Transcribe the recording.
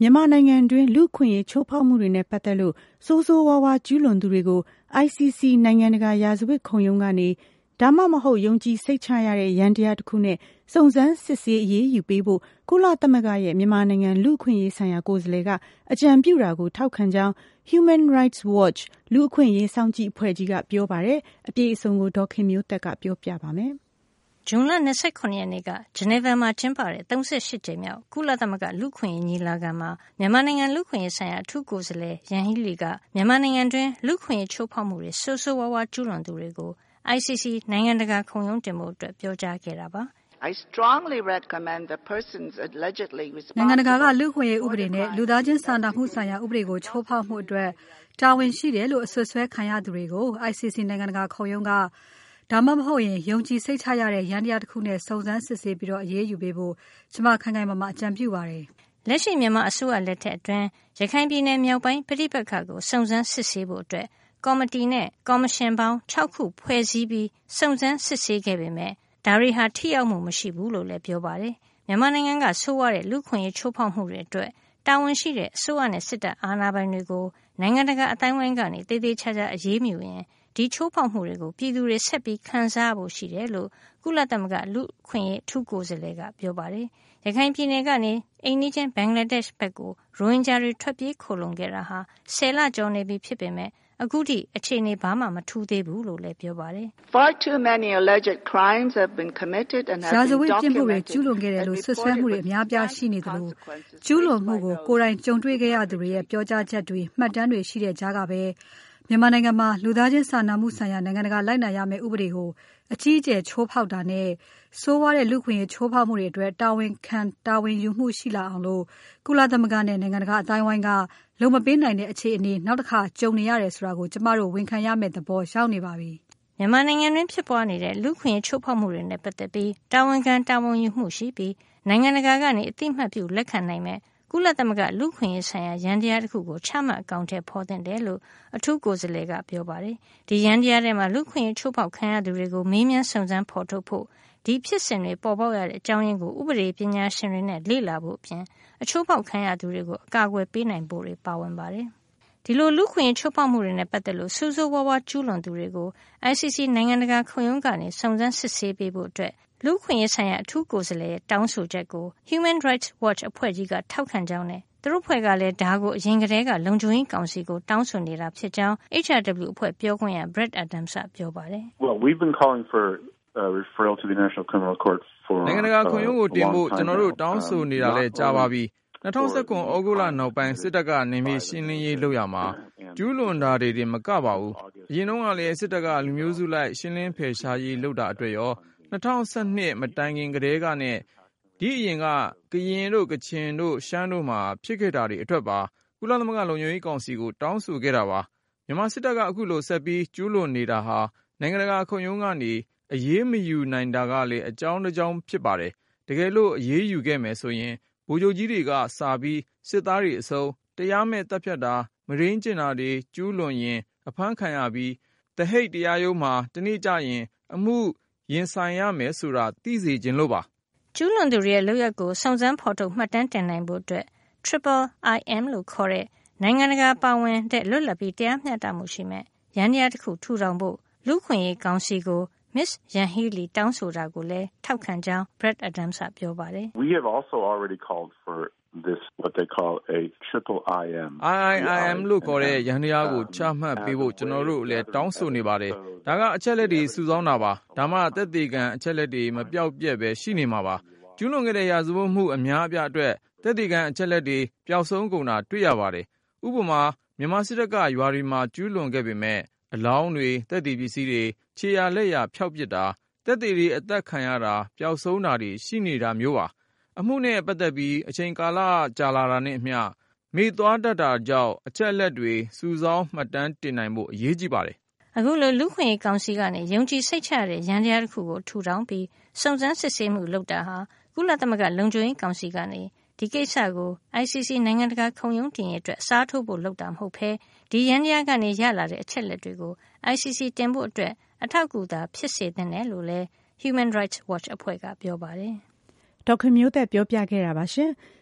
မြန်မာနိုင်ငံတွင်းလူ့အခွင့်အရေးချိုးဖောက်မှုတွေနဲ့ပတ်သက်လို့ဆိုးဆိုးဝါးဝါးကျူးလွန်သူတွေကို ICC နိုင်ငံတကာရာဇဝတ်ခုံရုံးကနေဒါမှမဟုတ်ယုံကြည်စိတ်ချရတဲ့ယန္တရားတစ်ခုနဲ့စုံစမ်းစစ်ဆေးအရေးယူပေးဖို့ကုလသမဂ္ဂရဲ့မြန်မာနိုင်ငံလူ့အခွင့်အရေးဆိုင်ရာကိုယ်စားလှယ်ကအကြံပြုတာကိုထောက်ခံကြောင်း Human Rights Watch လူ့အခွင့်အရေးစောင့်ကြည့်အဖွဲ့ကြီးကပြောပါတယ်။အပြည့်အစုံကိုဒေါ်ခင်မျိုးသက်ကပြောပြပါမယ်။ဇွန်လ29ရက်နေ့ကဂျနီဗာမှာကျင်းပတဲ့38ကြိမ်မြောက်ကုလသမဂ္ဂလူ့အခွင့်အရေးညီလာခံမှာမြန်မာနိုင်ငံလူ့အခွင့်အရေးဆိုင်ရာအထူးကိုယ်စားလှယ်ယန်ဟီလီကမြန်မာနိုင်ငံတွင်းလူ့အခွင့်အရေးချိုးဖောက်မှုတွေဆိုးဆိုးဝါးဝါးကျူးလွန်သူတွေကို ICC နိုင်ငံတကာခုံရုံးတင်ဖို့အတွက်ပြောကြားခဲ့တာပါ I strongly recommend the persons allegedly responsible နိုင်ငံတကာကလူ့အခွင့်အရေးဥပဒေနဲ့လူသားချင်းစာနာမှုဆိုင်ရာဥပဒေကိုချိုးဖောက်မှုအတွက်တာဝန်ရှိတယ်လို့အဆွဆွဲခံရသူတွေကို ICC နိုင်ငံတကာခုံရုံးကဒါမှမဟုတ်ရင်ယုံကြည်စိတ်ချရတဲ့ယန္တရားတစ်ခုနဲ့စုံစမ်းစစ်ဆေးပြီးအရေးယူပေးဖို့ကျွန်မခိုင်ခိုင်မာမာအကြံပြုပါတယ်။လက်ရှိမြန်မာအစိုးရလက်ထက်အတွင်းရခိုင်ပြည်နယ်မြောက်ပိုင်းပဋိပက္ခကိုစုံစမ်းစစ်ဆေးဖို့အတွက်ကော်မတီနဲ့ကော်မရှင်ပေါင်း6ခုဖွဲ့စည်းပြီးစုံစမ်းစစ်ဆေးခဲ့ပေမဲ့ဒါတွေဟာထိရောက်မှုမရှိဘူးလို့လည်းပြောပါတယ်။မြန်မာနိုင်ငံကဆိုးဝါးတဲ့လူ့အခွင့်အရေးချိုးဖောက်မှုတွေအတွက်တာဝန်ရှိတဲ့အစိုးရနဲ့စစ်တပ်အာဏာပိုင်တွေကိုနိုင်ငံတကာအတိုင်းအဝိုင်းကနေတေးသေးချာချာအရေးမြူရင်ဒီချိုးဖောက်မှုတွေကိုပြည်သူတွေဆက်ပြီးခံစားရဖို့ရှိတယ်လို့ကုလသမဂ္ဂလူ့အခွင့်အရေးအထူးကိုယ်စားလှယ်ကပြောပါတယ်။ရခိုင်ပြည်နယ်ကနေအိမ်နီးချင်းဘင်္ဂလားဒေ့ရှ်ဘက်ကိုရိုဟင်ဂျာတွေထွက်ပြေးခိုလှုံခဲ့တာဟာ10လကျော်နေပြီဖြစ်ပေမဲ့အခုထိအခြေအနေဘာမှမထူးသေးဘူးလို့လည်းပြောပါတယ်။ Far too many alleged crimes have been committed and have been documented. ရာဇဝတ်ပြစ်မှုတွေကျူးလွန်ခဲ့တယ်လို့ဆွဆွဲမှုတွေအများပြားရှိနေတယ်လို့ကျူးလွန်မှုကိုကိုယ်တိုင်ကြုံတွေ့ခဲ့ရသူတွေရဲ့ပြောကြားချက်တွေမှတ်တမ်းတွေရှိတဲ့ကြားကပဲမြန်မာနိုင်ငံမှာလူသားချင်းစာနာမှုဆိုင်ရာနိုင်ငံတကာလိုက်နာရမယ့်ဥပဒေကိုအကြီးအကျယ်ချိုးဖောက်တာနဲ့ဆိုးဝါးတဲ့လူ့အခွင့်အရေးချိုးဖောက်မှုတွေအတွက်တာဝန်ခံတာဝန်ယူမှုရှိလာအောင်လို့ကုလသမဂ္ဂနဲ့နိုင်ငံတကာအတိုင်းအဝိုင်းကလုံမပေးနိုင်တဲ့အခြေအနေနောက်တစ်ခါကြုံနေရတယ်ဆိုတာကိုကျမတို့ဝန်ခံရမယ့်သဘောရောက်နေပါပြီ။မြန်မာနိုင်ငံတွင်းဖြစ်ပွားနေတဲ့လူ့အခွင့်အရေးချိုးဖောက်မှုတွေနဲ့ပတ်သက်ပြီးတာဝန်ခံတာဝန်ယူမှုရှိပြီးနိုင်ငံတကာကနေအသိမှတ်ပြုလက်ခံနိုင်မဲ့ကုလသမဂ္ဂလူ့အခွင့်အရေးဆိုင်ရာယန္တရားတစ်ခုကိုချမှတ်အကောင်အထည်ဖော်သင့်တယ်လို့အထူးကိုယ်စားလှယ်ကပြောပါတယ်။ဒီယန္တရားထဲမှာလူ့အခွင့်အရေးချိုးဖောက်ခံရသူတွေကိုမေးမြန်းစုံစမ်းဖော်ထုတ်ဖို့ဒီဖြစ်စဉ်တွေပေါ်ပေါက်ရတဲ့အကြောင်းရင်းကိုဥပဒေပညာရှင်တွေနဲ့လေ့လာဖို့အပြင်အချိုးဖောက်ခံရသူတွေကိုအကာအကွယ်ပေးနိုင်ဖို့တွေပါဝင်ပါတယ်။ဒီလိုလူ့ခွင့်ရေးချိုးဖောက်မှုတွေနဲ့ပတ်သက်လို့ဆိုးဆိုးဝါးဝါးကျူးလွန်သူတွေကို ICC နိုင်ငံတကာခုံရုံးကနေစုံစမ်းစစ်ဆေးပေးဖို့အတွက်လူ့ခွင့်ရေးဆိုင်ရာအထူးကိုယ်စားလှယ်ရဲ့တောင်းဆိုချက်ကို Human Rights Watch အဖွဲ့ကြီးကထောက်ခံကြောင်းနဲ့သူတို့ဖွဲ့ကလည်းဒါကိုအရင်ကတည်းကလုံခြုံရေးကောင်စီကိုတောင်းဆိုနေတာဖြစ်ကြောင်း HRW အဖွဲ့ပြောခွင့်ရ Brett Adams ကပြောပါတယ်။ Well, we've been calling for referral to the International Criminal Court for နိုင်ငံတကာခုံရုံးကိုတင်ဖို့ကျွန်တော်တို့တောင်းဆိုနေတာလည်းကြာပါပြီ။2019 ဩဂုတ်လနောက်ပိုင်းစစ်တပ်ကနေမြေရှင်းလင်းရေးလုပ်ရမှာကျူးလွန်တာတွေမကပါဘူး။အရင်တုန်းကလည်းစစ်တပ်ကလူမျိုးစုလိုက်ရှင်းလင်းဖယ်ရှားရေးလုပ်တာအတွက်ရော2012မတိုင်ခင်ကတည်းကနဲ့ဒီအရင်ကကရင်တို့ကချင်တို့ရှမ်းတို့မှာဖြစ်ခဲ့တာတွေအတွက်ပါကုလသမဂ္ဂလုံခြုံရေးကောင်စီကိုတောင်းဆိုခဲ့တာပါမြန်မာစစ်တပ်ကအခုလိုဆက်ပြီးကျူးလွန်နေတာဟာနိုင်ငံတကာခုံရုံးကနေအရေးမယူနိုင်တာကလည်းအကြောင်းတစ်ကြောင်းဖြစ်ပါတယ်တကယ်လို့အရေးယူခဲ့မယ်ဆိုရင်ဗိုလ်ချုပ်ကြီးတွေကစာပြီးစစ်သားတွေအစုံတရားမဲ့တပ်ဖြတ်တာမရင်းကျင်တာတွေကျူးလွန်ရင်အဖမ်းခံရပြီးတဟိတ်တရားရုံးမှာတနေ့ကျရင်အမှုရင်ဆိုင်ရမယ်ဆိုတာသိစေခြင်းလို့ပါကျူးလွန်သူတွေရဲ့လုပ်ရက်ကိုစုံစမ်းဖော်ထုတ်မှတ်တမ်းတင်နိုင်ဖို့အတွက် IIM လို့ခေါ်တဲ့နိုင်ငံတကာပါဝင်တဲ့လွတ်လပ်ပြီးတရားမျှတမှုရှိမဲ့ယန္တရားတစ်ခုထူထောင်ဖို့လူ့ခွင့်ရေးကောင်စီကို Miss Yanghee တောင်းဆိုတာကိုလည်းထောက်ခံကြောင်း Brett Adams ကပြောပါတယ်။ We have also already called for this what they call a triple IM IIM လို့ခေါ်တဲ့ယန္တရားကိုချမှတ်ပေးဖို့ကျွန်တော်တို့လည်းတောင်းဆိုနေပါတယ်ဒါကအချက်လက်တွေစုဆောင်းတာပါဒါမှသက်သေခံအချက်လက်တွေမပြောက်ပြက်ပဲရှိနေမှာပါကျူးလွန်ခဲ့တဲ့ရာဇဝတ်မှုအများအပြားအတွက်သက်သေခံအချက်လက်တွေပျောက်ဆုံးကုန်တာတွေ့ရပါတယ်ဥပမာမြန်မာစစ်တပ်ကရွာတွေမှာကျူးလွန်ခဲ့ပေမဲ့အလောင်းတွေသက်သေပစ္စည်းတွေခြေရာလက်ရာဖျောက်ပစ်တာသက်သေတွေအသက်ခံရတာပျောက်ဆုံးတာတွေရှိနေတာမျိုးပါအမှုနဲ့ပတ်သက်ပြီးအချိန်ကာလကြာလာတာနဲ့အမျှမေ့သွားတတ်တာကြောင့်အချက်အလက်တွေစုဆောင်းမှတ်တမ်းတင်နိုင်ဖို့အရေးကြီးပါတယ်အခုလိုလူခွင့်ရေးကောင်စီကနေယုံကြည်စိတ်ချရတဲ့ယန္တရားတစ်ခုကိုထူထောင်ပြီးစုံစမ်းစစ်ဆေးမှုလုပ်တာဟာကုလသမဂ္ဂလုံခြုံရေးကောင်စီကနေဒီကိစ္စကို ICC နိုင်ငံတကာခုံရုံးတင်ရေးအတွက်စားထိုးဖို့လုပ်တာမဟုတ်ဘဲဒီယန္တရားကနေရလာတဲ့အချက်လက်တွေကို ICC တင်ဖို့အတွက်အထောက်အကူသာဖြစ်စေသင့်တယ်လို့လည်း Human Rights Watch အဖွဲ့ကပြောပါတယ်။ဒေါက်ခင်မျိုးသက်ပြောပြခဲ့တာပါရှင်။